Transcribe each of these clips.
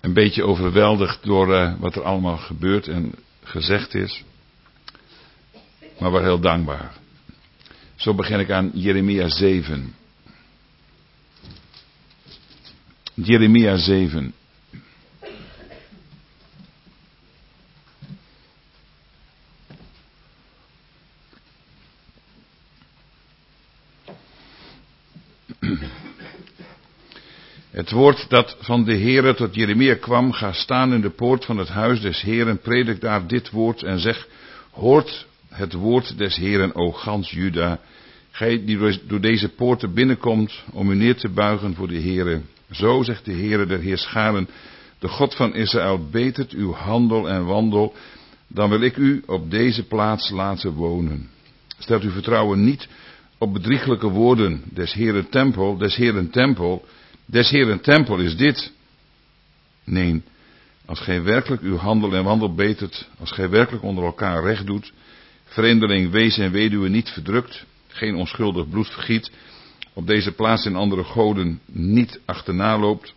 een beetje overweldigd door wat er allemaal gebeurd en gezegd is. Maar wel heel dankbaar. Zo begin ik aan Jeremia 7. Jeremia 7. Het woord dat van de Heere tot Jeremia kwam: ga staan in de poort van het huis des Heeren, predik daar dit woord en zeg: hoort het woord des Heeren, o gans Juda, gij die door deze poorten binnenkomt om u neer te buigen voor de Heere. Zo zegt de Heere der Heerscharen, de God van Israël: betert uw handel en wandel, dan wil ik u op deze plaats laten wonen. Stelt uw vertrouwen niet op bedrieglijke woorden des Heeren tempel, des Heeren tempel. Des Heeren tempel is dit. Nee, als gij werkelijk uw handel en wandel betert, als gij werkelijk onder elkaar recht doet, vreemdeling, wees en weduwe niet verdrukt, geen onschuldig bloed vergiet, op deze plaats en andere goden niet achterna loopt,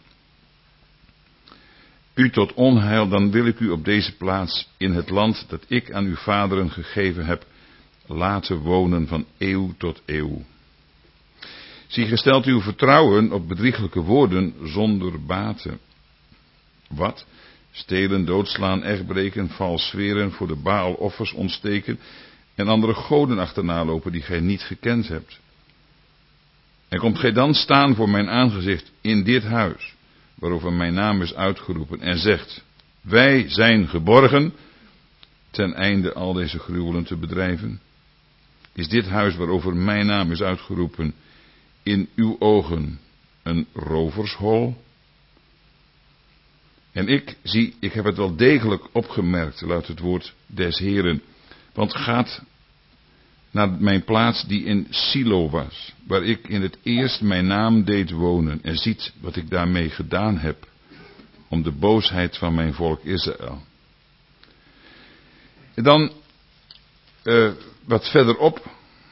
u tot onheil, dan wil ik u op deze plaats in het land dat ik aan uw vaderen gegeven heb, laten wonen van eeuw tot eeuw. Zie, gesteld uw vertrouwen op bedrieglijke woorden zonder baten. Wat? Stelen, doodslaan, echtbreken, vals zweren, voor de Baal-offers ontsteken en andere goden achterna lopen die gij niet gekend hebt. En komt gij dan staan voor mijn aangezicht in dit huis, waarover mijn naam is uitgeroepen, en zegt: wij zijn geborgen, ten einde al deze gruwelen te bedrijven? Is dit huis waarover mijn naam is uitgeroepen in uw ogen een rovershol? En ik heb het wel degelijk opgemerkt, luidt het woord des Heeren. Want gaat naar mijn plaats die in Silo was, waar ik in het eerst mijn naam deed wonen, en ziet wat ik daarmee gedaan heb, om de boosheid van mijn volk Israël. En dan wat verderop,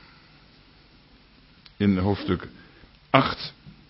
in hoofdstuk 8,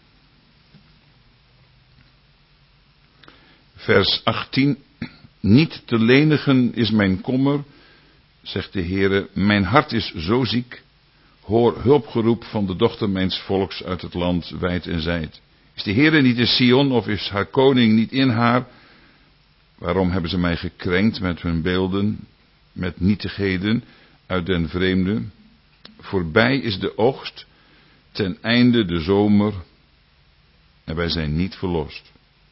vers 18. Niet te lenigen is mijn kommer, zegt de Heere, mijn hart is zo ziek. Hoor hulpgeroep van de dochter mijns volks uit het land wijd en zijd. Is de Heere niet in Sion, of is haar koning niet in haar? Waarom hebben ze mij gekrenkt met hun beelden, met nietigheden uit den vreemde? Voorbij is de oogst, ten einde de zomer, en wij zijn niet verlost.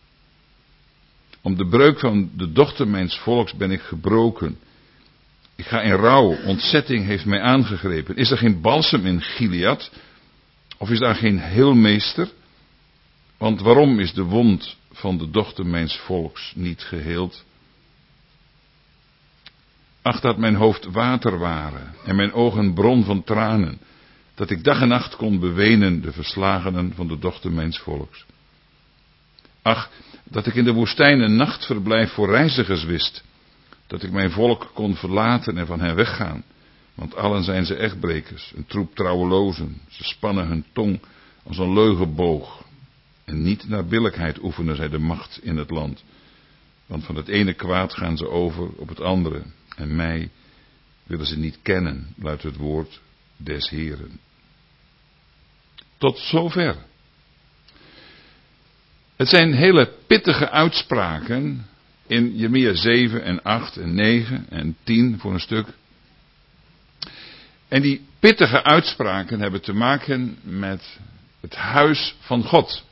Om de breuk van de dochter mijns volks ben ik gebroken. Ik ga in rouw, ontzetting heeft mij aangegrepen. Is er geen balsem in Gilead? Of is daar geen heelmeester? Want waarom is de wond van de dochter mijns volks niet geheeld? Ach, dat mijn hoofd water waren en mijn ogen bron van tranen, dat ik dag en nacht kon bewenen de verslagenen van de dochter mijns volks. Ach, dat ik in de woestijn een nachtverblijf voor reizigers wist, dat ik mijn volk kon verlaten en van hen weggaan, want allen zijn ze echtbrekers, een troep trouwelozen, ze spannen hun tong als een leugenboog, en niet naar billijkheid oefenen zij de macht in het land, want van het ene kwaad gaan ze over op het andere, en mij willen ze niet kennen, luidt het woord des Heeren. Tot zover. Het zijn hele pittige uitspraken in Jeremia 7 en 8 en 9 en 10 voor een stuk. En die pittige uitspraken hebben te maken met het huis van God.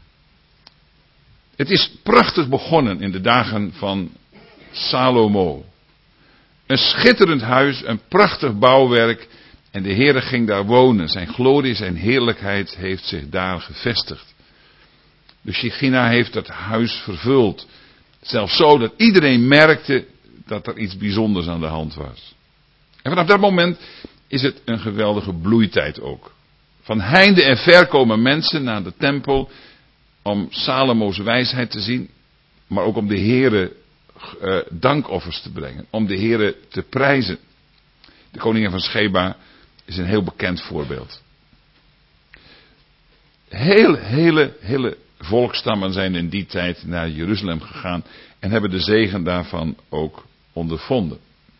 Het is prachtig begonnen in de dagen van Salomo. Een schitterend huis, een prachtig bouwwerk. En de Heere ging daar wonen. Zijn glorie, zijn heerlijkheid heeft zich daar gevestigd. De Shechina heeft dat huis vervuld. Zelfs zo dat iedereen merkte dat er iets bijzonders aan de hand was. En vanaf dat moment is het een geweldige bloeitijd ook. Van heinde en ver komen mensen naar de tempel om Salomo's wijsheid te zien. Maar ook om de Heere dankoffers te brengen. Om de Heere te prijzen. De koningin van Sheba is een heel bekend voorbeeld. Hele volkstammen zijn in die tijd naar Jeruzalem gegaan en hebben de zegen daarvan ook ondervonden.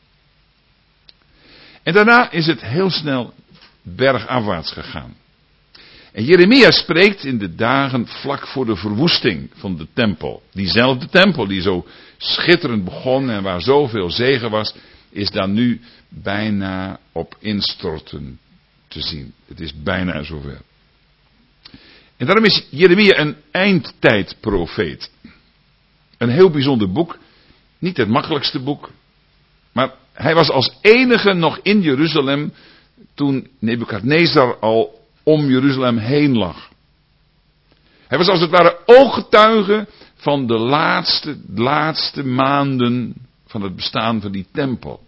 En daarna is het heel snel bergafwaarts gegaan. En Jeremia spreekt in de dagen vlak voor de verwoesting van de tempel. Diezelfde tempel die zo schitterend begon en waar zoveel zegen was, is dan nu bijna op instorten te zien. Het is bijna zover. En daarom is Jeremia een eindtijdprofeet. Een heel bijzonder boek. Niet het makkelijkste boek. Maar hij was als enige nog in Jeruzalem toen Nebukadnezar al om Jeruzalem heen lag. Hij was als het ware ooggetuige van de laatste maanden van het bestaan van die tempel.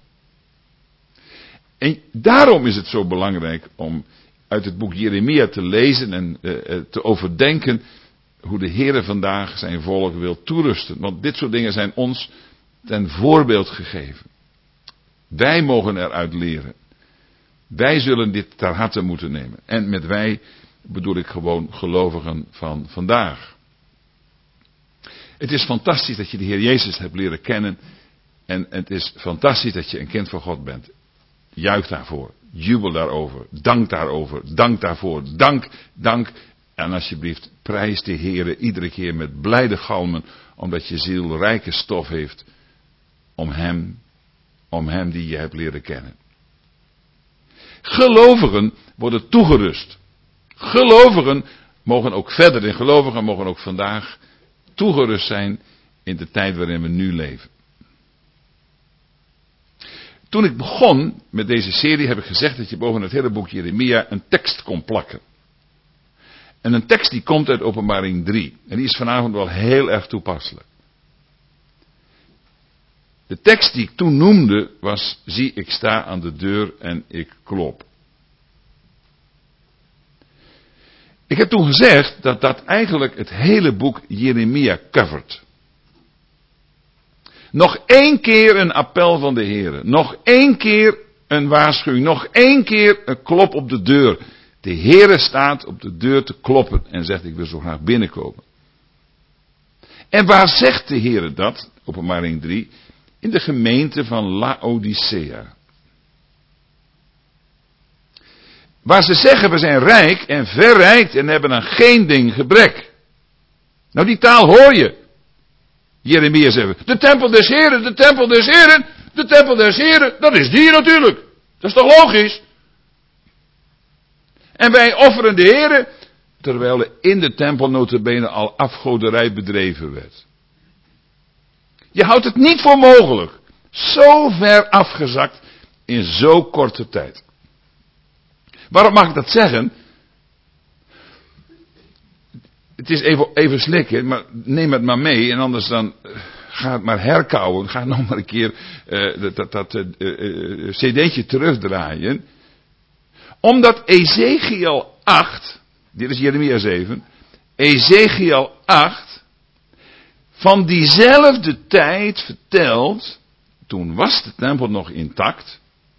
En daarom is het zo belangrijk om uit het boek Jeremia te lezen en te overdenken hoe de Heere vandaag zijn volk wil toerusten. Want dit soort dingen zijn ons ten voorbeeld gegeven. Wij mogen eruit leren. Wij zullen dit ter harte moeten nemen. En met wij bedoel ik gewoon gelovigen van vandaag. Het is fantastisch dat je de Heer Jezus hebt leren kennen. En het is fantastisch dat je een kind van God bent. Juich daarvoor. Jubel daarover. Dank daarover. Dank daarvoor. Dank. En alsjeblieft, prijs de Heere iedere keer met blijde galmen. Omdat je ziel rijke stof heeft om hem die je hebt leren kennen. Gelovigen worden toegerust. Gelovigen mogen ook verder. En gelovigen mogen ook vandaag toegerust zijn in de tijd waarin we nu leven. Toen ik begon met deze serie heb ik gezegd dat je boven het hele boek Jeremia een tekst kon plakken. En een tekst die komt uit Openbaring 3. En die is vanavond wel heel erg toepasselijk. De tekst die ik toen noemde was: zie, ik sta aan de deur en ik klop. Ik heb toen gezegd dat dat eigenlijk het hele boek Jeremia covert. Nog 1 keer een appel van de Heere. Nog 1 keer een waarschuwing. Nog 1 keer een klop op de deur. De Heere staat op de deur te kloppen en zegt: ik wil zo graag binnenkomen. En waar zegt de Heere dat? Openbaring 3. In de gemeente van Laodicea. Waar ze zeggen: we zijn rijk en verrijkt en hebben aan geen ding gebrek. Nou, die taal hoor je. Jeremia zegt: de tempel des Heren, de tempel des Heren, de tempel des Heren, dat is die natuurlijk. Dat is toch logisch? En wij offeren de Heren, terwijl er in de tempel notabene al afgoderij bedreven werd. Je houdt het niet voor mogelijk. Zo ver afgezakt in zo korte tijd. Waarom mag ik dat zeggen? Het is even slikken, maar neem het maar mee. En anders dan ga het maar herkauwen. Ga nog maar een keer dat cd'tje terugdraaien. Omdat Ezekiel 8, dit is Jeremia 7. Ezekiel 8 van diezelfde tijd vertelt. Toen was de tempel nog intact.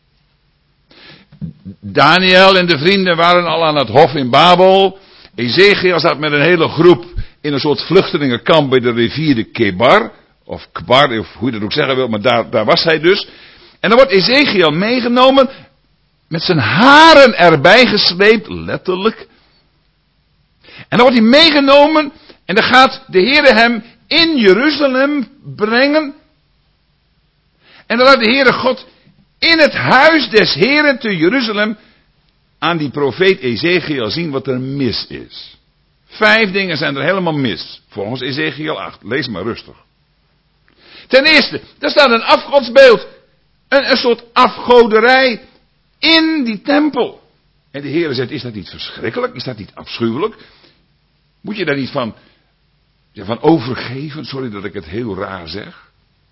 Daniel en de vrienden waren al aan het hof in Babel. Ezekiel zat met een hele groep in een soort vluchtelingenkamp bij de rivier de Kebar. Of Kbar, of hoe je dat ook zeggen wil, maar daar was hij dus. En dan wordt Ezekiel meegenomen, met zijn haren erbij gesleept, letterlijk. En dan wordt hij meegenomen en dan gaat de Heere hem in Jeruzalem brengen. En dan laat de Heere God in het huis des Heeren te Jeruzalem aan die profeet Ezekiel zien wat er mis is. 5 dingen zijn er helemaal mis, volgens Ezekiel 8. Lees maar rustig. Ten eerste, daar staat een afgodsbeeld. Een soort afgoderij in die tempel. En de Heere zegt: is dat niet verschrikkelijk? Is dat niet afschuwelijk? Moet je daar niet van overgeven? Sorry dat ik het heel raar zeg.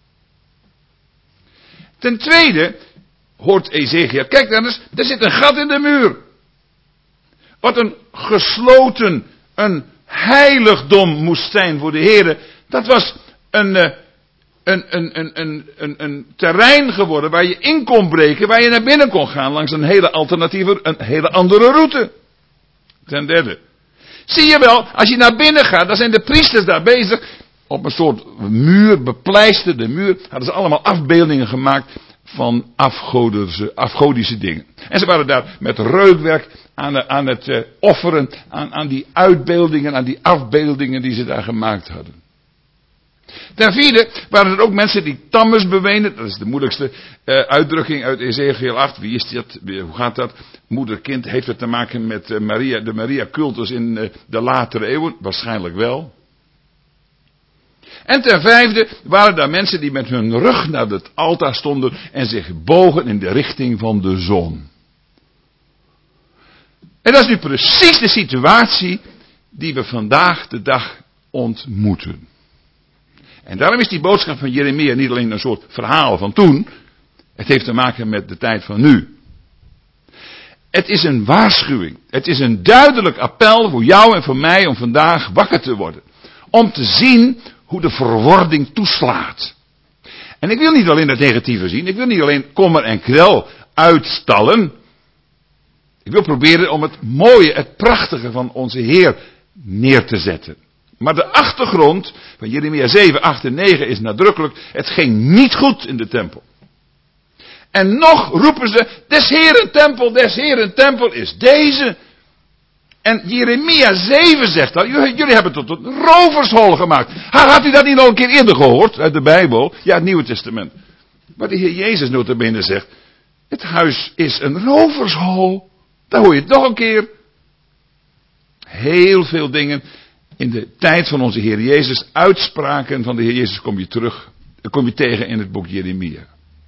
Ten tweede hoort Ezekiel: kijk dan eens, er zit een gat in de muur. Wat een gesloten, een heiligdom moest zijn voor de Heere. Dat was een terrein geworden waar je in kon breken, waar je naar binnen kon gaan langs een hele alternatieve, een hele andere route. Ten derde, Zie je wel, als je naar binnen gaat, dan zijn de priesters daar bezig. Op een soort muur, bepleisterde muur, hadden ze allemaal afbeeldingen gemaakt van afgodische dingen. En ze waren daar met reukwerk aan het offeren, aan die uitbeeldingen, aan die afbeeldingen die ze daar gemaakt hadden. Ten vierde waren er ook mensen die Tammuz bewenen. Dat is de moeilijkste uitdrukking uit Ezekiel 8. Wie is dat? Hoe gaat dat? Moeder-kind, heeft het te maken met Maria, de Maria-cultus in de latere eeuwen? Waarschijnlijk wel. En ten vijfde waren daar mensen die met hun rug naar het altaar stonden en zich bogen in de richting van de zon. En dat is nu precies de situatie die we vandaag de dag ontmoeten. En daarom is die boodschap van Jeremia niet alleen een soort verhaal van toen. Het heeft te maken met de tijd van nu. Het is een waarschuwing. Het is een duidelijk appel voor jou en voor mij om vandaag wakker te worden. Om te zien hoe de verwording toeslaat. En ik wil niet alleen het negatieve zien. Ik wil niet alleen kommer en kwel uitstallen. Ik wil proberen om het mooie, het prachtige van onze Heer neer te zetten. Maar de achtergrond van Jeremia 7, 8 en 9 is nadrukkelijk. Het ging niet goed in de tempel. En nog roepen ze, des Heeren tempel is deze. En Jeremia 7 zegt dat, jullie hebben het tot een rovershol gemaakt. Had u dat niet al een keer eerder gehoord uit de Bijbel? Ja, het Nieuwe Testament. Maar de Heer Jezus nota bene zegt, het huis is een rovershol. Daar hoor je het nog een keer. Heel veel dingen in de tijd van onze Heer Jezus, uitspraken van de Heer Jezus kom je tegen in het boek Jeremia.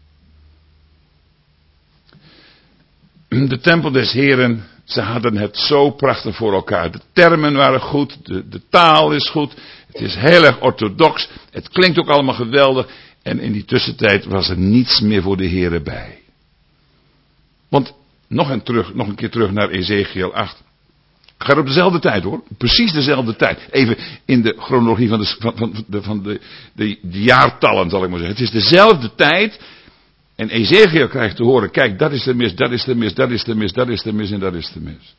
De tempel des Heren, ze hadden het zo prachtig voor elkaar. De termen waren goed, de taal is goed, het is heel erg orthodox, het klinkt ook allemaal geweldig. En in die tussentijd was er niets meer voor de Heren bij. Want nog een keer terug naar Ezekiel 8. Gaat op dezelfde tijd hoor, precies dezelfde tijd. Even in de chronologie van de jaartallen zal ik maar zeggen. Het is dezelfde tijd. En Ezekiel krijgt te horen, kijk, dat is de mis, dat is de mis, dat is de mis, dat is de mis en dat is de mis.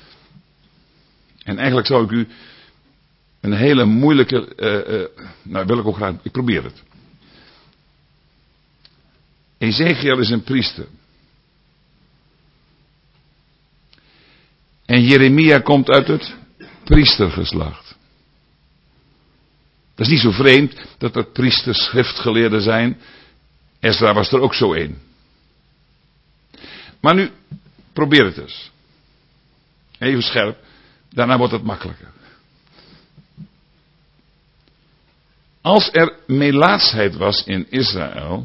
En eigenlijk zou ik u een hele moeilijke, wil ik ook graag, ik probeer het. Ezekiel is een priester. En Jeremia komt uit het priestergeslacht. Dat is niet zo vreemd dat er priesters schriftgeleerden zijn. Ezra was er ook zo een. Maar nu, probeer het eens. Even scherp, daarna wordt het makkelijker. Als er melaatsheid was in Israël,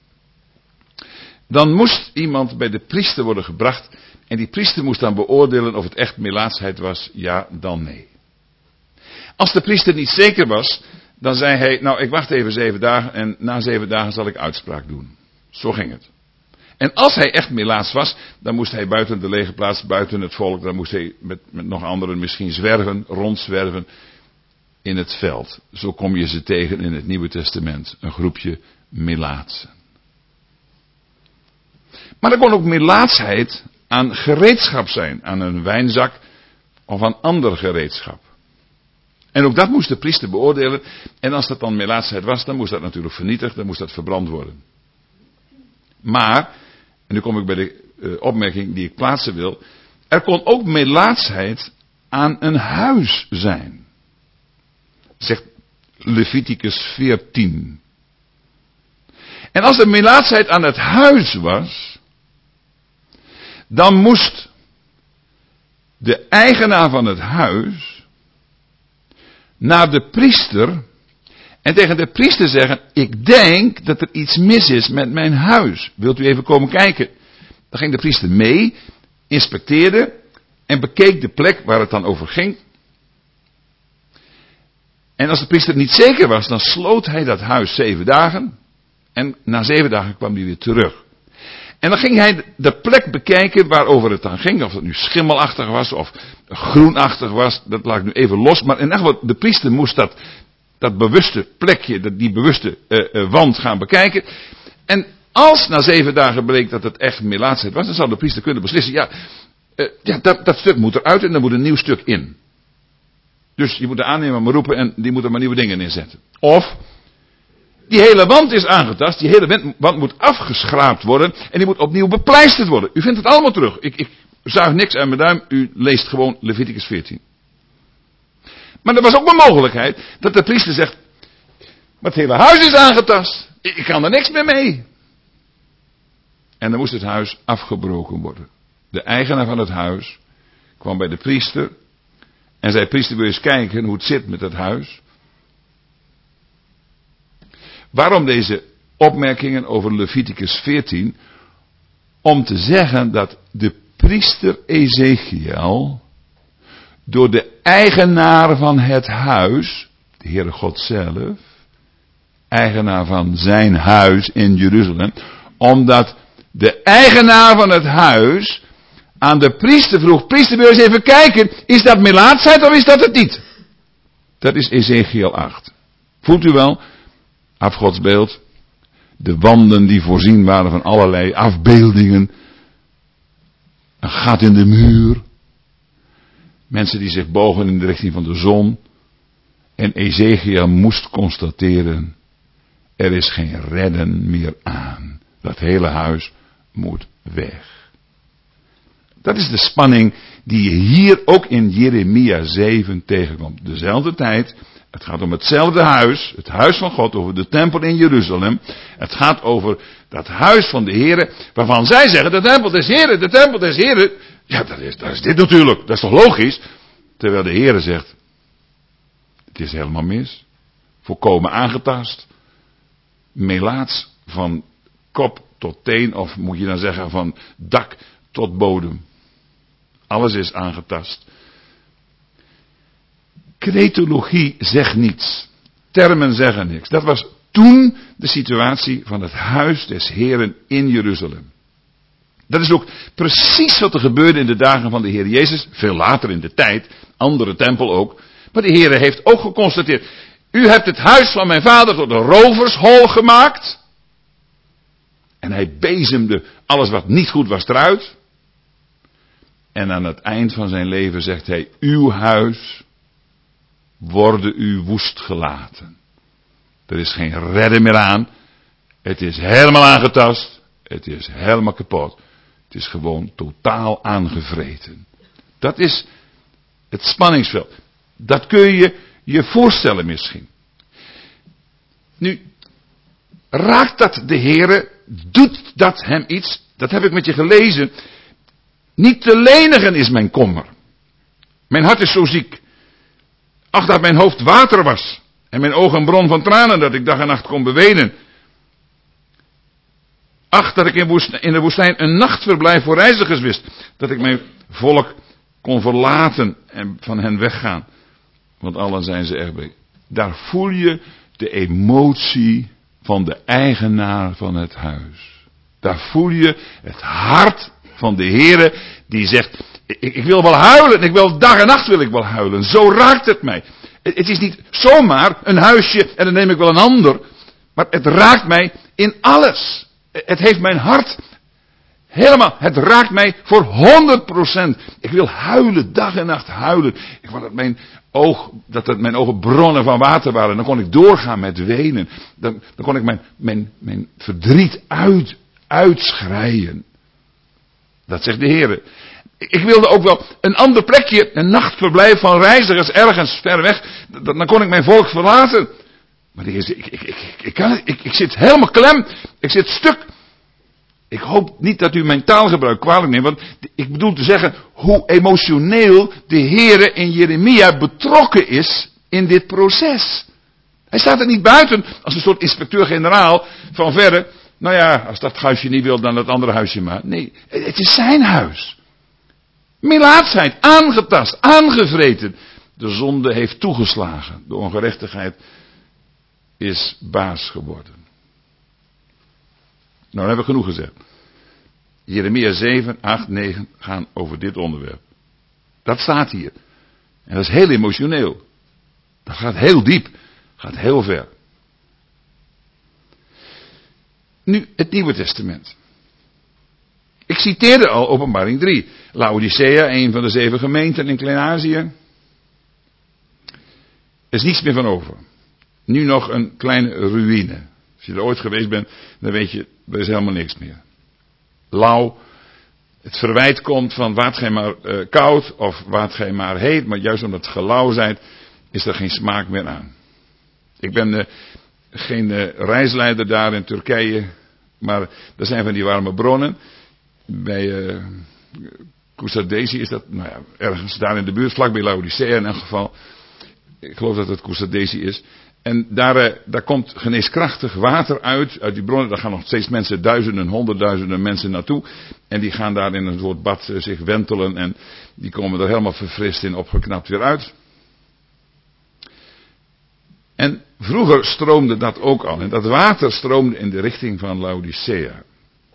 dan moest iemand bij de priester worden gebracht. En die priester moest dan beoordelen of het echt melaatsheid was, ja dan nee. Als de priester niet zeker was, dan zei hij, nou ik wacht even 7 dagen en na 7 dagen zal ik uitspraak doen. Zo ging het. En als hij echt melaats was, dan moest hij buiten de legerplaats, buiten het volk, dan moest hij met nog anderen misschien zwerven, rondzwerven in het veld. Zo kom je ze tegen in het Nieuwe Testament, een groepje melaatsen. Maar er kon ook melaatsheid aan gereedschap zijn, aan een wijnzak of aan ander gereedschap. En ook dat moest de priester beoordelen. En als dat dan melaatsheid was, dan moest dat natuurlijk vernietigd, dan moest dat verbrand worden. Maar, en nu kom ik bij de opmerking die ik plaatsen wil, er kon ook melaatsheid aan een huis zijn. Zegt Leviticus 14. En als er melaatsheid aan het huis was, dan moest de eigenaar van het huis naar de priester en tegen de priester zeggen, ik denk dat er iets mis is met mijn huis. Wilt u even komen kijken? Dan ging de priester mee, inspecteerde en bekeek de plek waar het dan over ging. En als de priester niet zeker was, dan sloot hij dat huis 7 dagen. En na 7 dagen kwam hij weer terug. En dan ging hij de plek bekijken waarover het dan ging. Of het nu schimmelachtig was of groenachtig was. Dat laat ik nu even los. Maar in ieder geval, de priester moest dat bewuste plekje, die bewuste wand gaan bekijken. En als na 7 dagen bleek dat het echt melaatsheid was, dan zou de priester kunnen beslissen. Dat stuk moet eruit en er moet een nieuw stuk in. Dus je moet de aannemer maar roepen en die moet er maar nieuwe dingen inzetten. Of, die hele wand is aangetast, die hele wand moet afgeschraapt worden en die moet opnieuw bepleisterd worden. U vindt het allemaal terug. Ik zuig niks uit mijn duim, u leest gewoon Leviticus 14. Maar er was ook een mogelijkheid dat de priester zegt, maar het hele huis is aangetast, ik kan er niks meer mee. En dan moest het huis afgebroken worden. De eigenaar van het huis kwam bij de priester en zei, priester, wil je eens kijken hoe het zit met het huis? Waarom deze opmerkingen over Leviticus 14? Om te zeggen dat de priester Ezechiel door de eigenaar van het huis, de Heere God zelf, eigenaar van zijn huis in Jeruzalem, omdat de eigenaar van het huis aan de priester vroeg, priester, wil je eens even kijken, is dat melaatsheid of is dat het niet? Dat is Ezechiel 8. Voelt u wel? Afgodsbeeld. De wanden die voorzien waren van allerlei afbeeldingen. Een gat in de muur. Mensen die zich bogen in de richting van de zon. En Ezechiel moest constateren, er is geen redden meer aan. Dat hele huis moet weg. Dat is de spanning die je hier ook in Jeremia 7 tegenkomt. Dezelfde tijd, het gaat om hetzelfde huis, het huis van God, over de tempel in Jeruzalem. Het gaat over dat huis van de Here, waarvan zij zeggen, de tempel des Heren, de tempel des Heren. Ja, dat is dit natuurlijk, dat is toch logisch? Terwijl de Here zegt, het is helemaal mis. Volkomen aangetast. Melaats van kop tot teen, of moet je dan zeggen van dak tot bodem. Alles is aangetast. Cretologie zegt niets. Termen zeggen niks. Dat was toen de situatie van het huis des Heren in Jeruzalem. Dat is ook precies wat er gebeurde in de dagen van de Heer Jezus. Veel later in de tijd. Andere tempel ook. Maar de Heer heeft ook geconstateerd. U hebt het huis van mijn vader tot een rovershol gemaakt. En hij bezemde alles wat niet goed was eruit. En aan het eind van zijn leven zegt hij, uw huis worden u woest gelaten. Er is geen redden meer aan. Het is helemaal aangetast. Het is helemaal kapot. Het is gewoon totaal aangevreten. Dat is het spanningsveld. Dat kun je je voorstellen misschien. Nu, raakt dat de Heere? Doet dat hem iets? Dat heb ik met je gelezen. Niet te lenigen is mijn kommer. Mijn hart is zo ziek. Ach, dat mijn hoofd water was. En mijn ogen een bron van tranen, dat ik dag en nacht kon bewenen. Ach, dat ik in de woestijn een nachtverblijf voor reizigers wist. Dat ik mijn volk kon verlaten en van hen weggaan. Want allen zijn ze erg bleek. Daar voel je de emotie van de eigenaar van het huis. Daar voel je het hart van de Heere die zegt, ik wil wel huilen, ik wil dag en nacht wil ik wel huilen. Zo raakt het mij. Het is niet zomaar een huisje en dan neem ik wel een ander. Maar het raakt mij in alles. Het heeft mijn hart helemaal, het raakt mij voor 100%. Ik wil huilen, dag en nacht huilen. Ik wil dat mijn ogen bronnen van water waren. Dan kon ik doorgaan met wenen. Dan kon ik mijn verdriet uitschreien. Dat zegt de Heer. Ik wilde ook wel een ander plekje, een nachtverblijf van reizigers ergens ver weg. Dan kon ik mijn volk verlaten. Maar de Heer zegt, ik zit helemaal klem. Ik zit stuk. Ik hoop niet dat u mijn taalgebruik kwalijk neemt. Want ik bedoel te zeggen hoe emotioneel de Heere in Jeremia betrokken is in dit proces. Hij staat er niet buiten als een soort inspecteur-generaal van verre. Nou ja, als dat huisje niet wil, dan dat andere huisje maar. Nee, het is zijn huis. Melaatsheid, aangetast, aangevreten. De zonde heeft toegeslagen. De ongerechtigheid is baas geworden. Nou, dan hebben we genoeg gezegd. Jeremia 7, 8, 9 gaan over dit onderwerp. Dat staat hier. En dat is heel emotioneel. Dat gaat heel diep. Gaat heel ver. Nu, het Nieuwe Testament. Ik citeerde al Openbaring 3. Laodicea, een van de 7 gemeenten in Klein-Azië. Er is niets meer van over. Nu nog een kleine ruïne. Als je er ooit geweest bent, dan weet je, er is helemaal niks meer. Lauw. Het verwijt komt van waart gij maar koud of waart gij maar heet. Maar juist omdat het gelauw zijt, is er geen smaak meer aan. Ik ben geen reisleider daar in Turkije. Maar er zijn van die warme bronnen. Bij Kousadesi is dat, nou ja, ergens daar in de buurt, vlakbij Laodicea in elk geval. Ik geloof dat het Kousadesi is. En daar komt geneeskrachtig water uit die bronnen. Daar gaan nog steeds mensen, duizenden, honderdduizenden mensen naartoe. En die gaan daar in een soort bad zich wentelen. En die komen er helemaal verfrist en opgeknapt weer uit. En vroeger stroomde dat ook al. En dat water stroomde in de richting van Laodicea.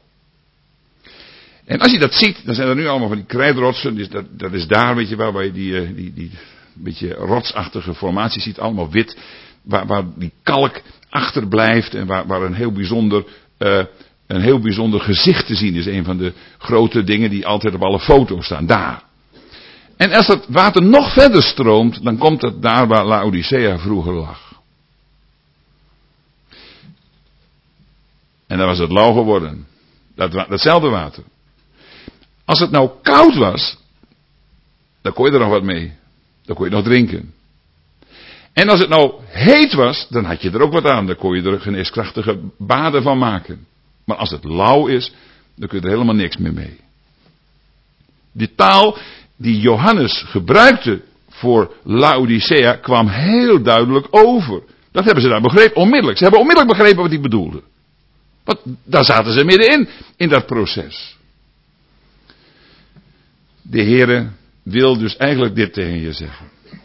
En als je dat ziet, dan zijn er nu allemaal van die krijtrotsen. Dus dat is daar, weet je wel, waar je die beetje rotsachtige formatie ziet. Allemaal wit. Waar die kalk achterblijft en waar een heel bijzonder gezicht te zien is. Een van de grote dingen die altijd op alle foto's staan. Daar. En als dat water nog verder stroomt, dan komt het daar waar Laodicea vroeger lag. En dan was het lauw geworden. Datzelfde water. Als het nou koud was, dan kon je er nog wat mee. Dan kon je nog drinken. En als het nou heet was, dan had je er ook wat aan. Dan kon je er geneeskrachtige baden van maken. Maar als het lauw is, dan kun je er helemaal niks meer mee. Die taal die Johannes gebruikte voor Laodicea kwam heel duidelijk over. Dat hebben ze daar begrepen, onmiddellijk. Ze hebben onmiddellijk begrepen wat hij bedoelde. Want daar zaten ze middenin, in dat proces. De Heere wil dus eigenlijk dit tegen je zeggen.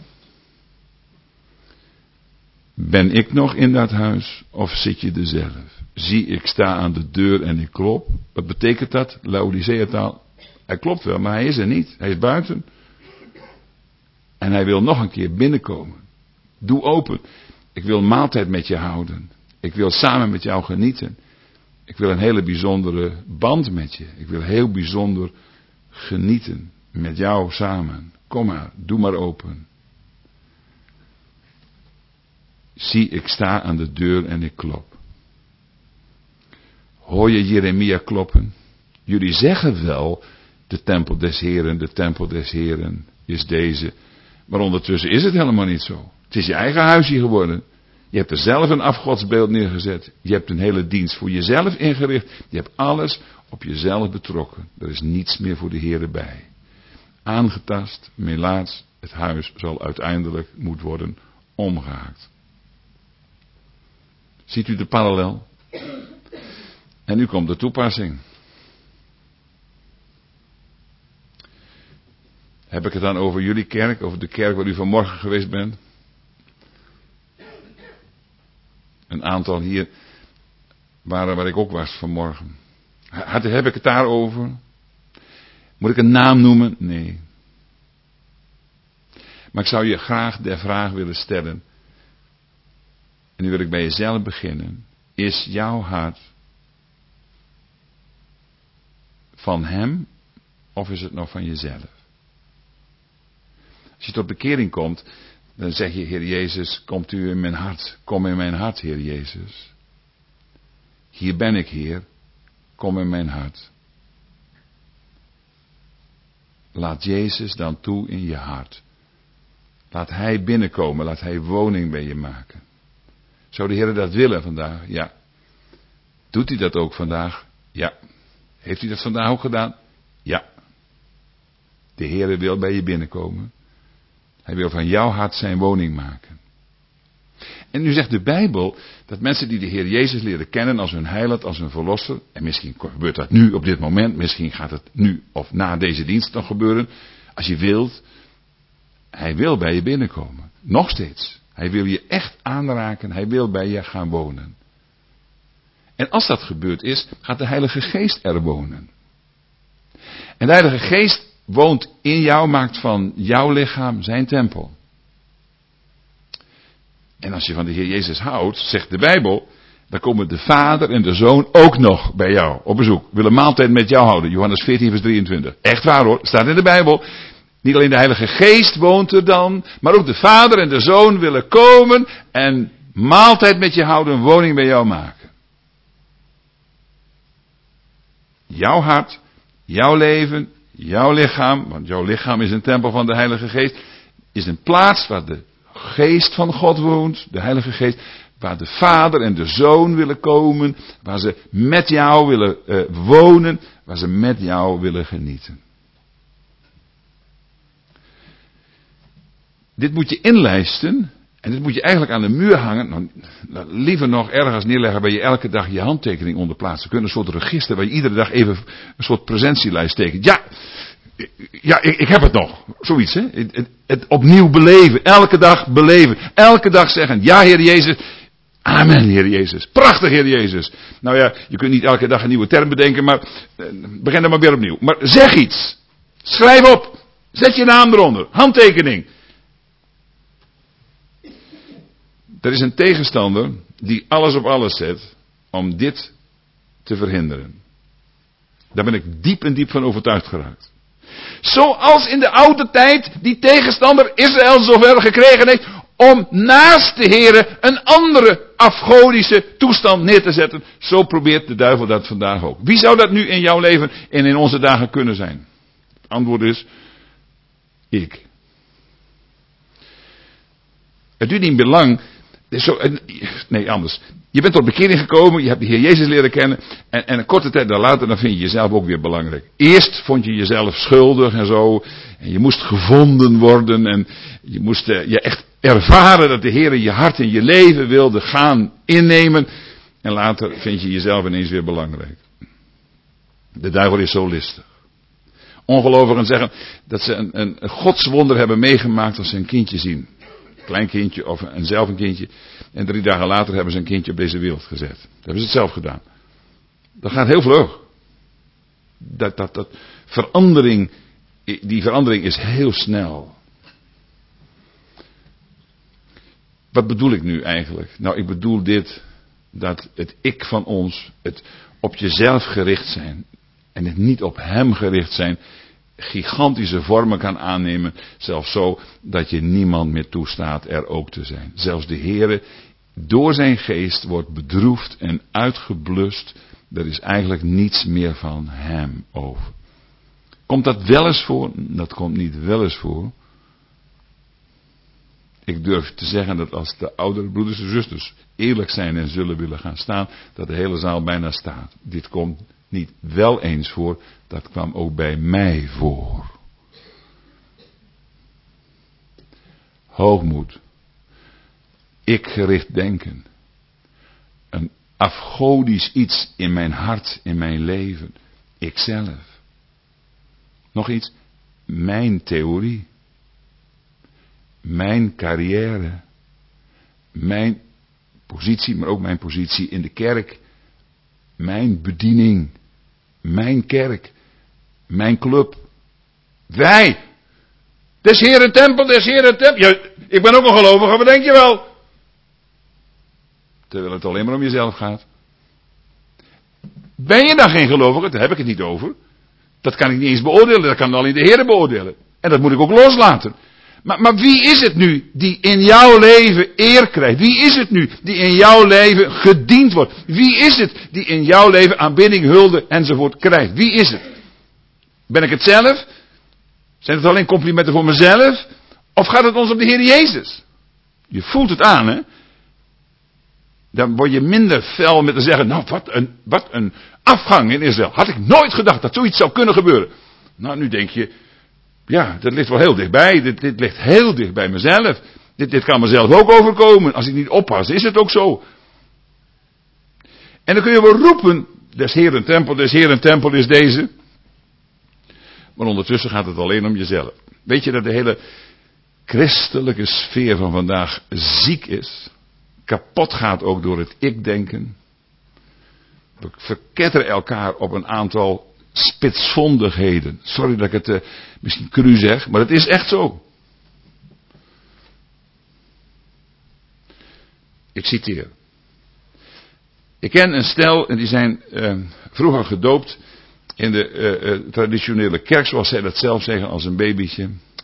Ben ik nog in dat huis of zit je er zelf? Zie, ik sta aan de deur en ik klop. Wat betekent dat? Laodicea-taal. Hij klopt wel, maar hij is er niet. Hij is buiten. En hij wil nog een keer binnenkomen. Doe open. Ik wil maaltijd met je houden. Ik wil samen met jou genieten. Ik wil een hele bijzondere band met je. Ik wil heel bijzonder genieten met jou samen. Kom maar, doe maar open. Zie, ik sta aan de deur en ik klop. Hoor je Jeremia kloppen? Jullie zeggen wel, de tempel des Heren is deze. Maar ondertussen is het helemaal niet zo. Het is je eigen huisje geworden. Je hebt er zelf een afgodsbeeld neergezet. Je hebt een hele dienst voor jezelf ingericht. Je hebt alles op jezelf betrokken. Er is niets meer voor de Heere bij. Aangetast, melaats, het huis zal uiteindelijk moeten worden omgehaakt. Ziet u de parallel? En nu komt de toepassing. Heb ik het dan over jullie kerk, over de kerk waar u vanmorgen geweest bent? Een aantal hier waren waar ik ook was vanmorgen. Heb ik het daarover? Moet ik een naam noemen? Nee. Maar ik zou je graag de vraag willen stellen. En nu wil ik bij jezelf beginnen. Is jouw hart van hem of is het nog van jezelf? Als je tot bekering komt, dan zeg je, Heer Jezus, komt u in mijn hart. Kom in mijn hart, Heer Jezus. Hier ben ik, Heer. Kom in mijn hart. Laat Jezus dan toe in je hart. Laat Hij binnenkomen. Laat Hij woning bij je maken. Zou de Heer dat willen vandaag? Ja. Doet Hij dat ook vandaag? Ja. Heeft Hij dat vandaag ook gedaan? Ja. De Heer wil bij je binnenkomen. Hij wil van jouw hart zijn woning maken. En nu zegt de Bijbel dat mensen die de Heer Jezus leren kennen als hun heiland, als hun verlosser, en misschien gebeurt dat nu op dit moment, misschien gaat het nu of na deze dienst nog gebeuren, als je wilt, Hij wil bij je binnenkomen. Nog steeds. Hij wil je echt aanraken, Hij wil bij je gaan wonen. En als dat gebeurd is, gaat de Heilige Geest er wonen. En de Heilige Geest woont in jou, maakt van jouw lichaam zijn tempel. En als je van de Heer Jezus houdt, zegt de Bijbel, dan komen de Vader en de Zoon ook nog bij jou op bezoek. Willen maaltijd met jou houden. Johannes 14 vers 23. Echt waar hoor, staat in de Bijbel. Niet alleen de Heilige Geest woont er dan, maar ook de Vader en de Zoon willen komen en maaltijd met je houden, een woning bij jou maken. Jouw hart, jouw leven, jouw lichaam, want jouw lichaam is een tempel van de Heilige Geest, is een plaats waar de Geest van God woont, de Heilige Geest, waar de Vader en de Zoon willen komen, waar ze met jou willen wonen, waar ze met jou willen genieten. Dit moet je inlijsten en dit moet je eigenlijk aan de muur hangen. Nou, liever nog ergens neerleggen waar je elke dag je handtekening onder plaatst. We kunnen een soort register waar je iedere dag even een soort presentielijst tekent. Ja, ik heb het nog. Zoiets, hè. Het opnieuw beleven. Elke dag beleven. Elke dag zeggen, ja Heer Jezus. Amen Heer Jezus. Prachtig Heer Jezus. Nou ja, je kunt niet elke dag een nieuwe term bedenken, maar begin er maar weer opnieuw. Maar zeg iets. Schrijf op. Zet je naam eronder. Handtekening. Er is een tegenstander die alles op alles zet om dit te verhinderen. Daar ben ik diep en diep van overtuigd geraakt. Zoals in de oude tijd die tegenstander Israël zover gekregen heeft om naast de Here een andere afgodische toestand neer te zetten. Zo probeert de duivel dat vandaag ook. Wie zou dat nu in jouw leven en in onze dagen kunnen zijn? Het antwoord is, ik. Het duurt niet meer lang. Nee, anders. Je bent tot bekering gekomen, je hebt de Heer Jezus leren kennen. En een korte tijd later, dan vind je jezelf ook weer belangrijk. Eerst vond je jezelf schuldig en zo. En je moest gevonden worden. En je moest je echt ervaren dat de Heer je hart en je leven wilde gaan innemen. En later vind je jezelf ineens weer belangrijk. De duivel is zo listig. Ongelovigen zeggen dat ze een godswonder hebben meegemaakt als ze een kindje zien. Klein kindje of zelf een kindje. En 3 dagen later hebben ze een kindje op deze wereld gezet. Dat hebben ze het zelf gedaan. Dat gaat heel vlug. Die verandering is heel snel. Wat bedoel ik nu eigenlijk? Nou, ik bedoel dit. Dat het ik van ons, het op jezelf gericht zijn. En het niet op hem gericht zijn. Gigantische vormen kan aannemen, zelfs zo dat je niemand meer toestaat er ook te zijn. Zelfs de Heere door zijn geest wordt bedroefd en uitgeblust. Er is eigenlijk niets meer van hem over. Komt dat wel eens voor? Dat komt niet wel eens voor. Ik durf te zeggen dat als de oudere broeders en zusters eerlijk zijn en zullen willen gaan staan, dat de hele zaal bijna staat. Dit komt niet wel eens voor, dat kwam ook bij mij voor. Hoogmoed. Ik-gericht denken. Een afgodisch iets in mijn hart, in mijn leven. Ikzelf. Nog iets. Mijn theorie. Mijn carrière. Mijn positie, maar ook mijn positie in de kerk. Mijn bediening. Mijn kerk. Mijn club. Wij. Des Heeren tempel, des Heeren tempel. Ja, ik ben ook een gelovige, wat denk je wel? Terwijl het alleen maar om jezelf gaat. Ben je dan geen gelovige? Daar heb ik het niet over. Dat kan ik niet eens beoordelen, dat kan alleen de Heer beoordelen. En dat moet ik ook loslaten. Maar wie is het nu die in jouw leven eer krijgt? Wie is het nu die in jouw leven gediend wordt? Wie is het die in jouw leven aanbidding, hulde enzovoort krijgt? Wie is het? Ben ik het zelf? Zijn het alleen complimenten voor mezelf? Of gaat het ons om de Heer Jezus? Je voelt het aan, hè? Dan word je minder fel met te zeggen, nou wat een afgang in Israël. Had ik nooit gedacht dat zoiets zou kunnen gebeuren. Nou, nu denk je, ja, dat ligt wel heel dichtbij. Dit ligt heel dicht bij mezelf. Dit kan mezelf ook overkomen. Als ik niet oppas, is het ook zo. En dan kun je wel roepen, des Heeren tempel is deze. Maar ondertussen gaat het alleen om jezelf. Weet je dat de hele christelijke sfeer van vandaag ziek is? Kapot gaat ook door het ik-denken. We verketteren elkaar op een aantal spitsvondigheden. Sorry dat ik het misschien cru zeg, maar het is echt zo. Ik citeer. Ik ken een stel en die zijn vroeger gedoopt in de traditionele kerk, zoals zij dat zelf zeggen, als een babytje.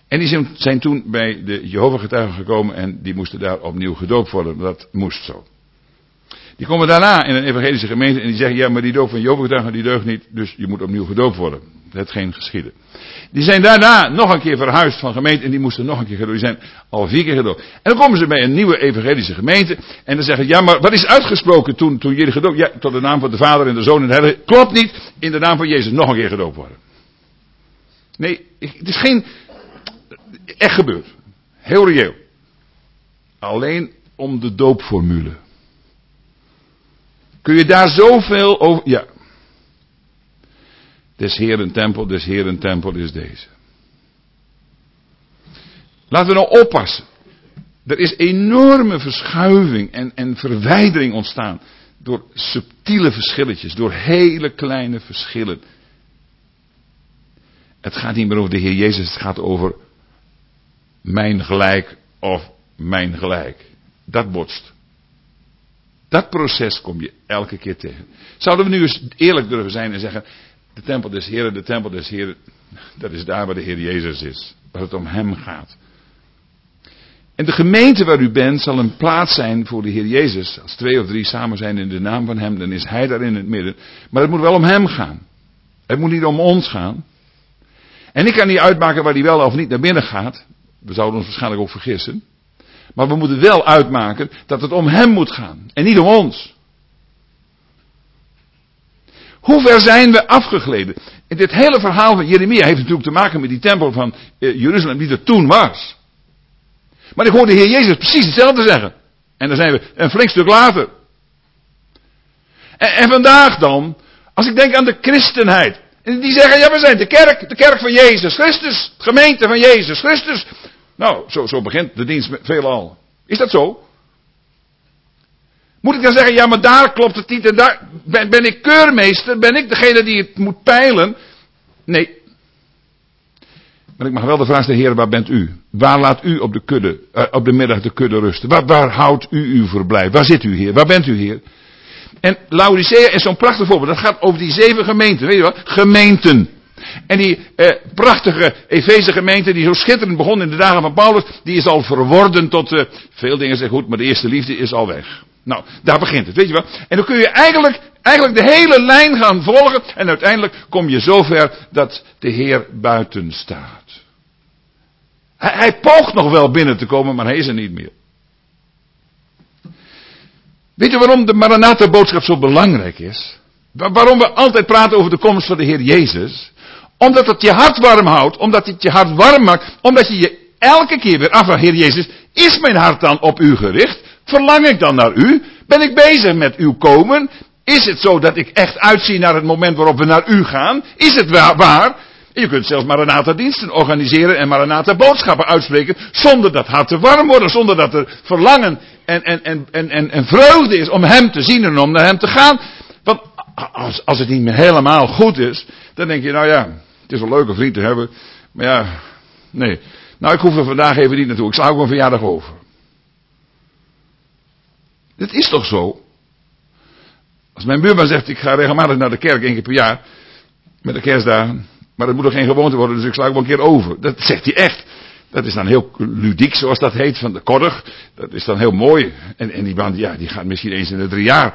En die zijn toen bij de Jehovah-getuigen gekomen en die moesten daar opnieuw gedoopt worden. Dat moest zo. Die komen daarna in een evangelische gemeente en die zeggen, ja, maar die doop van Jehovah-getuigen die deugt niet, dus je moet opnieuw gedoopt worden. Dat heeft geen geschieden. Die zijn daarna nog een keer verhuisd van gemeente en die moesten nog een keer gedoopt. Die zijn al 4 keer gedoopt. En dan komen ze bij een nieuwe evangelische gemeente en dan zeggen, ja, maar wat is uitgesproken toen jullie gedoopt? Ja, tot de naam van de Vader en de Zoon en de Heilige. Klopt niet, in de naam van Jezus nog een keer gedoopt worden. Nee, het is geen echt gebeurd. Heel reëel. Alleen om de doopformule. Kun je daar zoveel over... Ja. Des Heeren tempel is deze. Laten we nou oppassen. Er is enorme verschuiving en verwijdering ontstaan. Door subtiele verschilletjes. Door hele kleine verschillen. Het gaat niet meer over de Heer Jezus. Het gaat over mijn gelijk of mijn gelijk. Dat botst. Dat proces kom je elke keer tegen. Zouden we nu eens eerlijk durven zijn en zeggen, de tempel des Heren, dat is daar waar de Heer Jezus is. Waar het om Hem gaat. En de gemeente waar u bent zal een plaats zijn voor de Heer Jezus. Als 2 of 3 samen zijn in de naam van Hem, dan is Hij daar in het midden. Maar het moet wel om Hem gaan. Het moet niet om ons gaan. En ik kan niet uitmaken waar Hij wel of niet naar binnen gaat. We zouden ons waarschijnlijk ook vergissen. Maar we moeten wel uitmaken dat het om Hem moet gaan. En niet om ons. Hoe ver zijn we afgegleden? En dit hele verhaal van Jeremia heeft natuurlijk te maken met die tempel van Jeruzalem die er toen was. Maar ik hoor de Heer Jezus precies hetzelfde zeggen. En dan zijn we een flink stuk later. En vandaag dan, als ik denk aan de christenheid. En die zeggen, ja, we zijn de kerk van Jezus Christus. De gemeente van Jezus Christus. Nou, zo begint de dienst veelal. Is dat zo? Moet ik dan zeggen, ja, maar daar klopt het niet en daar ben ik keurmeester, ben ik degene die het moet peilen? Nee. Maar ik mag wel de vraag stellen, Heer, waar bent u? Waar laat u op de middag de kudde rusten? Waar houdt u uw verblijf? Waar zit u, Heer? Waar bent u, Heer? En Laodicea is zo'n prachtig voorbeeld. Dat gaat over die 7 gemeenten, weet je wat? Gemeenten. En die prachtige Efeze gemeente, die zo schitterend begon in de dagen van Paulus, die is al verworden tot, veel dingen zeggen goed, maar de eerste liefde is al weg. Nou, daar begint het, weet je wel. En dan kun je eigenlijk de hele lijn gaan volgen en uiteindelijk kom je zover dat de Heer buiten staat. Hij poogt nog wel binnen te komen, maar hij is er niet meer. Weet je waarom de Maranatha-boodschap zo belangrijk is? Waarom we altijd praten over de komst van de Heer Jezus? Omdat het je hart warm houdt, omdat het je hart warm maakt, omdat je je elke keer weer afvraagt, Heer Jezus, is mijn hart dan op u gericht? Verlang ik dan naar u? Ben ik bezig met uw komen? Is het zo dat ik echt uitzie naar het moment waarop we naar u gaan? Is het waar? Je kunt zelfs Maranatha-diensten organiseren en Maranatha-boodschappen uitspreken, zonder dat hart te warm worden, zonder dat er verlangen en vreugde is om hem te zien en om naar hem te gaan. Want als het niet meer helemaal goed is, dan denk je, nou ja, het is wel leuk een vriend te hebben, maar ja, nee. Nou, ik hoef er vandaag even niet naartoe, ik sla ook mijn verjaardag over. Dat is toch zo? Als mijn buurman zegt, ik ga regelmatig naar de kerk 1 keer per jaar, met de kerstdagen, maar dat moet toch geen gewoonte worden, dus ik sla ook wel een keer over. Dat zegt hij echt. Dat is dan heel ludiek, zoals dat heet, van de korrig. Dat is dan heel mooi. En die man, ja, die gaat misschien eens in de 3 jaar.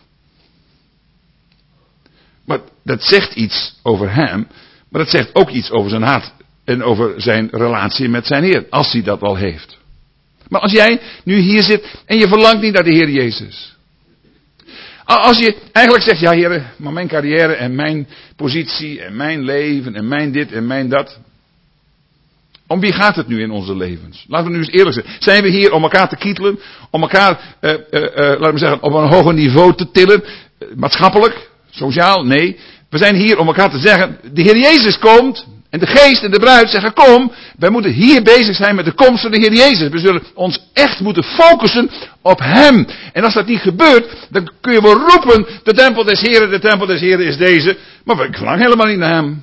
Maar dat zegt iets over hem, maar dat zegt ook iets over zijn hart en over zijn relatie met zijn Heer, als hij dat al heeft. Maar als jij nu hier zit en je verlangt niet naar de Heer Jezus. Als je eigenlijk zegt, ja Heer, maar mijn carrière en mijn positie en mijn leven en mijn dit en mijn dat. Om wie gaat het nu in onze levens? Laten we nu eens eerlijk zijn. Zijn we hier om elkaar te kietelen? Om elkaar, laten we zeggen, op een hoger niveau te tillen? Maatschappelijk? Sociaal? Nee. We zijn hier om elkaar te zeggen, de Heer Jezus komt. En de geest en de bruid zeggen, kom, wij moeten hier bezig zijn met de komst van de Heer Jezus. We zullen ons echt moeten focussen op Hem. En als dat niet gebeurt, dan kun je wel roepen, de tempel des Heren is deze. Maar ik verlang helemaal niet naar Hem.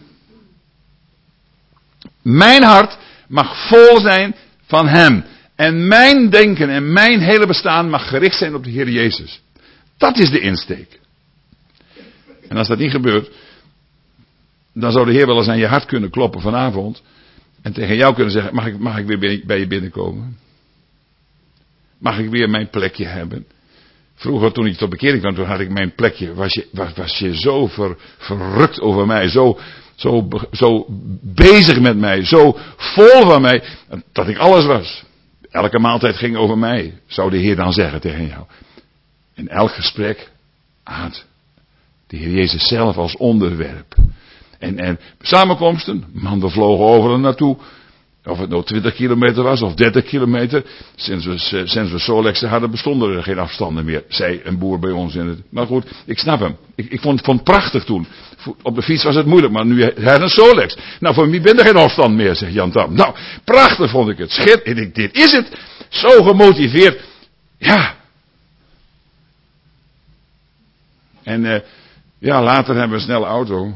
Mijn hart mag vol zijn van Hem. En mijn denken en mijn hele bestaan mag gericht zijn op de Heer Jezus. Dat is de insteek. En als dat niet gebeurt, dan zou de Heer wel eens aan je hart kunnen kloppen vanavond. En tegen jou kunnen zeggen, mag ik weer bij je binnenkomen? Mag ik weer mijn plekje hebben? Vroeger toen ik tot bekering kwam, toen had ik mijn plekje. Was je zo verrukt over mij, zo bezig met mij, zo vol van mij, dat ik alles was. Elke maaltijd ging over mij, zou de Heer dan zeggen tegen jou. In elk gesprek had de Heer Jezus zelf als onderwerp. En samenkomsten, man, we vlogen overal naartoe. Of het nou 20 kilometer was, of 30 kilometer. Sinds we Solex hadden, bestonden er geen afstanden meer. Zei een boer bij ons in het. Maar goed, ik snap hem. Ik vond het prachtig toen. Op de fiets was het moeilijk, maar nu hij een Solex. Nou, voor wie ben er geen afstand meer, zegt Jan Tam. Nou, prachtig vond ik het. Schitterend. Dit is het. Zo gemotiveerd. Ja. En later hebben we een snelle auto.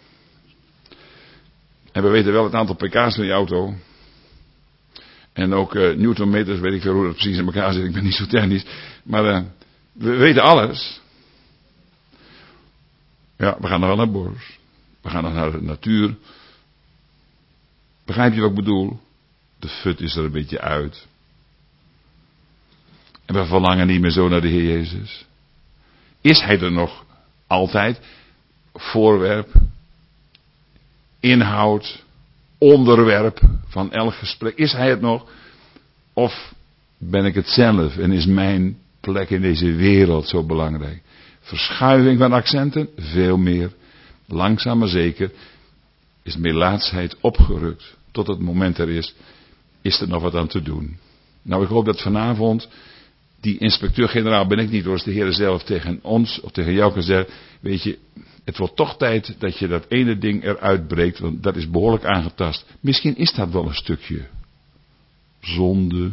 En we weten wel het aantal pk's van die auto. En ook newtonmeters, weet ik veel hoe dat precies in elkaar zit. Ik ben niet zo technisch. Maar we weten alles. Ja, we gaan nog wel naar Bors. We gaan nog naar de natuur. Begrijp je wat ik bedoel? De fut is er een beetje uit. En we verlangen niet meer zo naar de Heer Jezus. Is Hij er nog altijd? Voorwerp, inhoud, onderwerp van elk gesprek. Is Hij het nog? Of ben ik het zelf en is mijn plek in deze wereld zo belangrijk? Verschuiving van accenten, veel meer. Langzaam maar zeker is melaatsheid opgerukt. Tot het moment er is er nog wat aan te doen. Nou, ik hoop dat vanavond, die inspecteur-generaal ben ik niet, hoor, is de Heer zelf tegen ons of tegen jou kan zeggen, weet je, het wordt toch tijd dat je dat ene ding eruit breekt, want dat is behoorlijk aangetast. Misschien is dat wel een stukje zonde.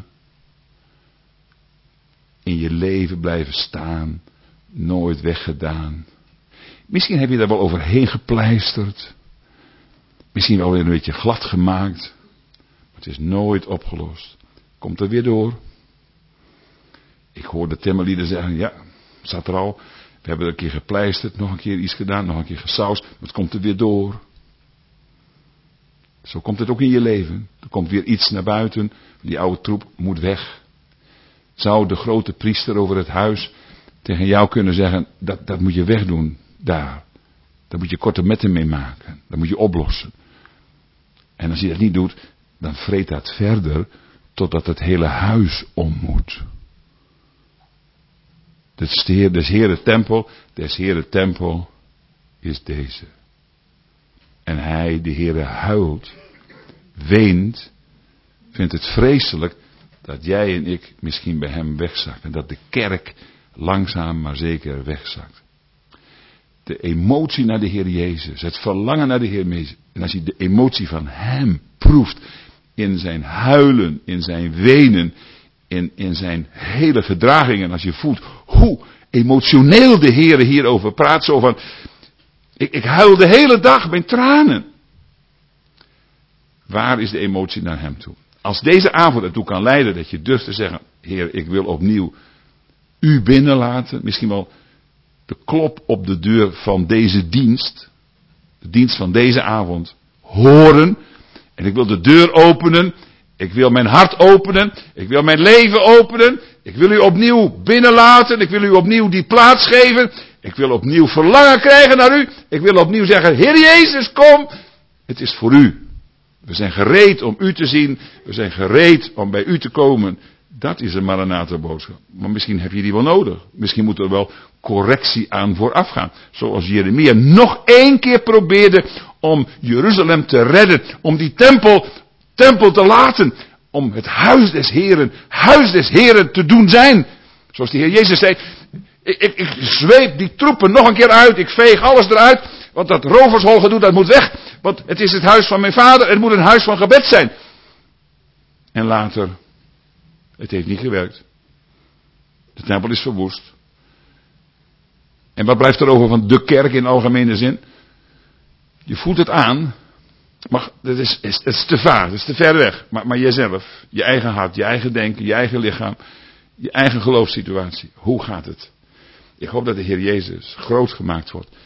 In je leven blijven staan. Nooit weggedaan. Misschien heb je daar wel overheen gepleisterd. Misschien wel weer een beetje glad gemaakt. Maar het is nooit opgelost. Komt er weer door. Ik hoor de timmerlieden zeggen, ja, het staat er al. We hebben er een keer gepleisterd, nog een keer iets gedaan, nog een keer gesausd. Maar het komt er weer door. Zo komt het ook in je leven. Er komt weer iets naar buiten. Die oude troep moet weg. Zou de grote priester over het huis tegen jou kunnen zeggen, dat moet je wegdoen, daar. Daar moet je korte metten mee maken. Dat moet je oplossen. En als je dat niet doet, dan vreet dat verder, totdat het hele huis om moet. Des Heere tempel is deze. En hij, de Heere, huilt, weent, vindt het vreselijk dat jij en ik misschien bij hem wegzakken. Dat de kerk langzaam maar zeker wegzakt. De emotie naar de Heer Jezus, het verlangen naar de Heer Jezus. En als je de emotie van hem proeft, in zijn huilen, in zijn wenen, in zijn hele gedragingen, als je voelt hoe emotioneel de Heer hierover praat, zo van, ik huil de hele dag mijn tranen. Waar is de emotie naar hem toe? Als deze avond ertoe kan leiden dat je durft te zeggen, Heer, ik wil opnieuw u binnenlaten, misschien wel de klop op de deur van deze dienst, de dienst van deze avond, horen, en ik wil de deur openen, ik wil mijn hart openen, ik wil mijn leven openen, ik wil u opnieuw binnenlaten, ik wil u opnieuw die plaats geven, ik wil opnieuw verlangen krijgen naar u, ik wil opnieuw zeggen, Heer Jezus, kom, het is voor u. We zijn gereed om u te zien, we zijn gereed om bij u te komen. Dat is een Maranatha boodschap. Maar misschien heb je die wel nodig. Misschien moet er wel correctie aan vooraf gaan. Zoals Jeremia nog 1 keer probeerde om Jeruzalem te redden. Om die tempel te laten. Om het huis des Heren te doen zijn. Zoals de Heer Jezus zei. Ik zweep die troepen nog een keer uit. Ik veeg alles eruit. Want dat roversholgedoe, dat moet weg. Want het is het huis van mijn vader. Het moet een huis van gebed zijn. En later. Het heeft niet gewerkt. De tempel is verwoest. En wat blijft er over van de kerk in algemene zin? Je voelt het aan. Maar het is te vaag, het is te ver weg. Maar jijzelf, je eigen hart, je eigen denken, je eigen lichaam, je eigen geloofssituatie. Hoe gaat het? Ik hoop dat de Heer Jezus groot gemaakt wordt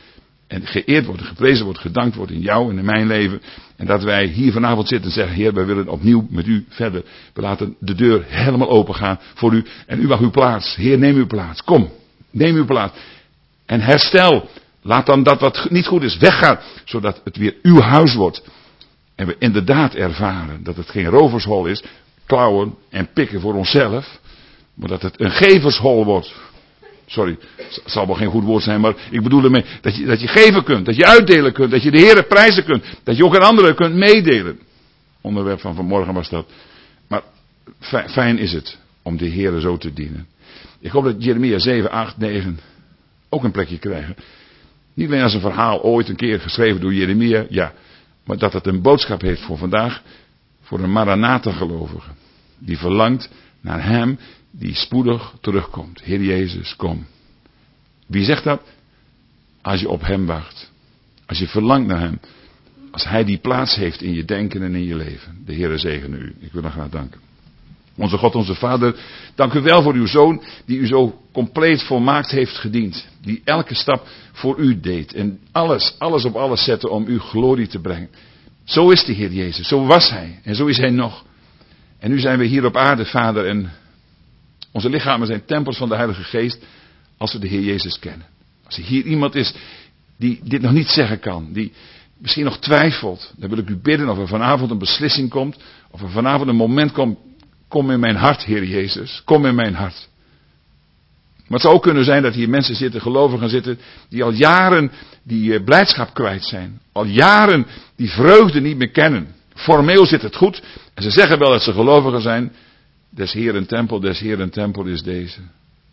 En geëerd wordt, geprezen wordt, gedankt wordt in jou en in mijn leven. En dat wij hier vanavond zitten en zeggen, Heer, wij willen opnieuw met u verder. We laten de deur helemaal open gaan voor u. En u mag uw plaats. Heer, neem uw plaats. Kom, neem uw plaats. En herstel. Laat dan dat wat niet goed is weggaan. Zodat het weer uw huis wordt. En we inderdaad ervaren dat het geen rovershol is. Klauwen en pikken voor onszelf. Maar dat het een gevershol wordt. Sorry, het zal wel geen goed woord zijn, maar ik bedoel ermee dat je geven kunt, dat je uitdelen kunt, dat je de Heere prijzen kunt, dat je ook aan anderen kunt meedelen. Onderwerp van vanmorgen was dat. Maar fijn is het om de Heere zo te dienen. Ik hoop dat Jeremia 7, 8, 9 ook een plekje krijgen. Niet alleen als een verhaal ooit een keer geschreven door Jeremia, ja, maar dat het een boodschap heeft voor vandaag, voor een Maranatha-gelovige, die verlangt naar hem die spoedig terugkomt. Heer Jezus, kom. Wie zegt dat? Als je op hem wacht. Als je verlangt naar hem. Als hij die plaats heeft in je denken en in je leven. De Heere zegene u. Ik wil hem graag danken. Onze God, onze Vader, dank u wel voor uw Zoon, die u zo compleet volmaakt heeft gediend. Die elke stap voor u deed. En alles op alles zette om uw glorie te brengen. Zo is de Heer Jezus. Zo was hij. En zo is hij nog. En nu zijn we hier op aarde, Vader, en onze lichamen zijn tempels van de Heilige Geest als we de Heer Jezus kennen. Als er hier iemand is die dit nog niet zeggen kan, die misschien nog twijfelt, dan wil ik u bidden of er vanavond een beslissing komt, of er vanavond een moment komt, kom in mijn hart, Heer Jezus, kom in mijn hart. Maar het zou ook kunnen zijn dat hier mensen zitten, gelovigen zitten, die al jaren die blijdschap kwijt zijn. Al jaren die vreugde niet meer kennen. Formeel zit het goed en ze zeggen wel dat ze gelovigen zijn. Des Heeren tempel is deze.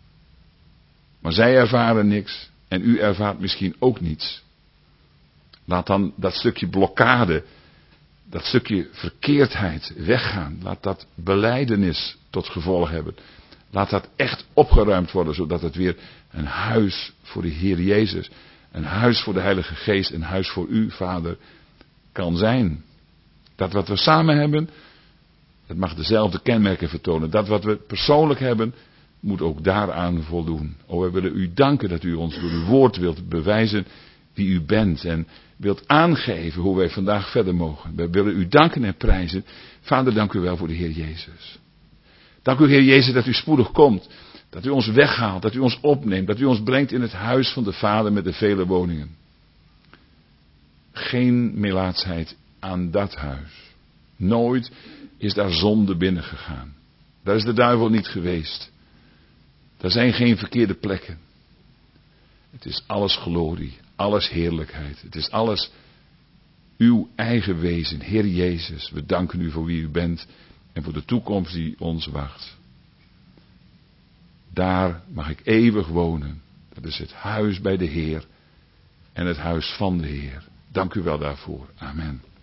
Maar zij ervaren niks en u ervaart misschien ook niets. Laat dan dat stukje blokkade, dat stukje verkeerdheid weggaan. Laat dat belijdenis tot gevolg hebben. Laat dat echt opgeruimd worden, zodat het weer een huis voor de Heer Jezus, een huis voor de Heilige Geest, een huis voor u, Vader, kan zijn. Dat wat we samen hebben, het mag dezelfde kenmerken vertonen. Dat wat we persoonlijk hebben, moet ook daaraan voldoen. O, we willen u danken dat u ons door uw woord wilt bewijzen wie u bent. En wilt aangeven hoe wij vandaag verder mogen. We willen u danken en prijzen. Vader, dank u wel voor de Heer Jezus. Dank u, Heer Jezus, dat u spoedig komt. Dat u ons weghaalt, dat u ons opneemt. Dat u ons brengt in het huis van de Vader met de vele woningen. Geen melaatsheid aan dat huis. Nooit is daar zonde binnengegaan. Daar is de duivel niet geweest. Daar zijn geen verkeerde plekken. Het is alles glorie, alles heerlijkheid. Het is alles uw eigen wezen. Heer Jezus, we danken u voor wie u bent en voor de toekomst die ons wacht. Daar mag ik eeuwig wonen. Dat is het huis bij de Heer en het huis van de Heer. Dank u wel daarvoor. Amen.